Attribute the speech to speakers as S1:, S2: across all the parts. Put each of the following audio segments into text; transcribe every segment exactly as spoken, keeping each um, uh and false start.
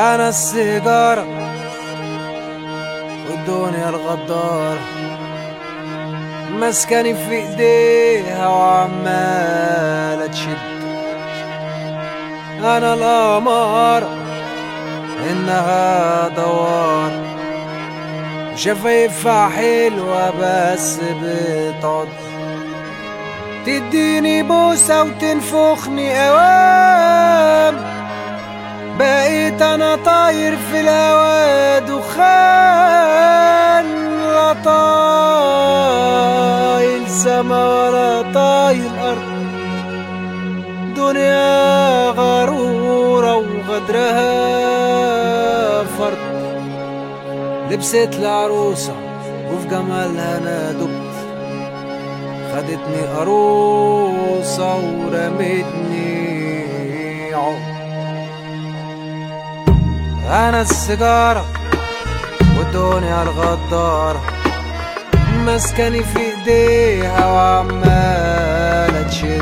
S1: أنا السيجارة والدنيا الغدارة مسكني في ايديها وعمالة تشد. أنا الأمارة إنها دوارة شفايفها حلوة بس بتعض، تديني بوسة وتنفخني أوام. بقيت أنا طاير في الهوا دخان، لا طايل سما ولا طايل أرض. دنيا غرورة وغدرها فرد، لبست العروسة وفي جمالها أنا دبت. خدتني عروسة ورمتني عقد. أنا السيجارة والدنيا الغدارة مسكني في ايديها وعمالة تشد.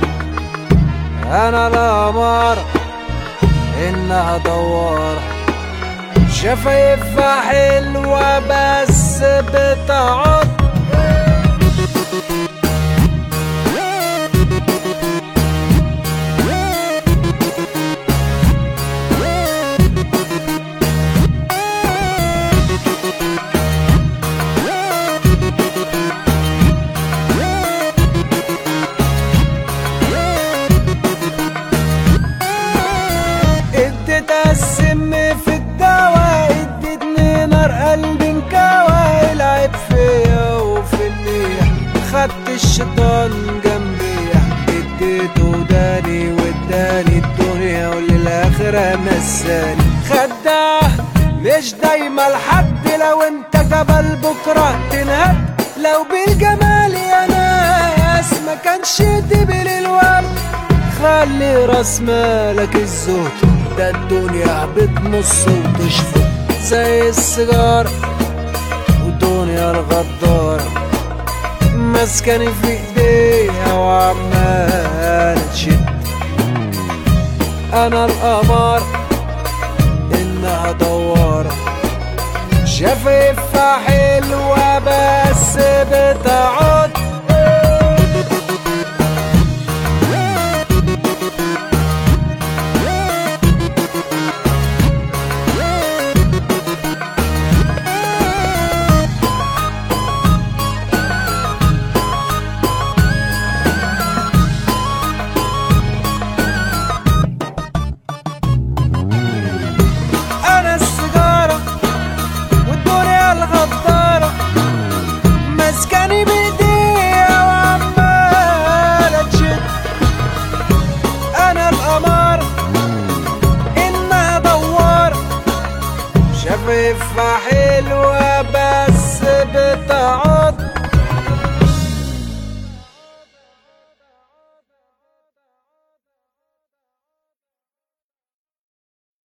S1: أنا الأمارة إنها دوارة شفايفها حلوة بس بتعض. السم في الدواء ادتني نار قلبي انكوى. العب فيا وفي النية خدت الشيطان جنبي، اديته وداني واداني الدنيا وللآخرة نساني. خداع مش دايما لحد، لو انت جبل بكرة تنهد. لو بالجمال يا ناس ما كانش دبل الورد. خلي راس مالك الزهد، ده الدنيا بتمص وتشفط زي السيجارة والدنيا الغدارة مسكني في ايديها وعمالة تشد. أنا الأمارة إنها دوارة شفايفها حلوة بس بتعض.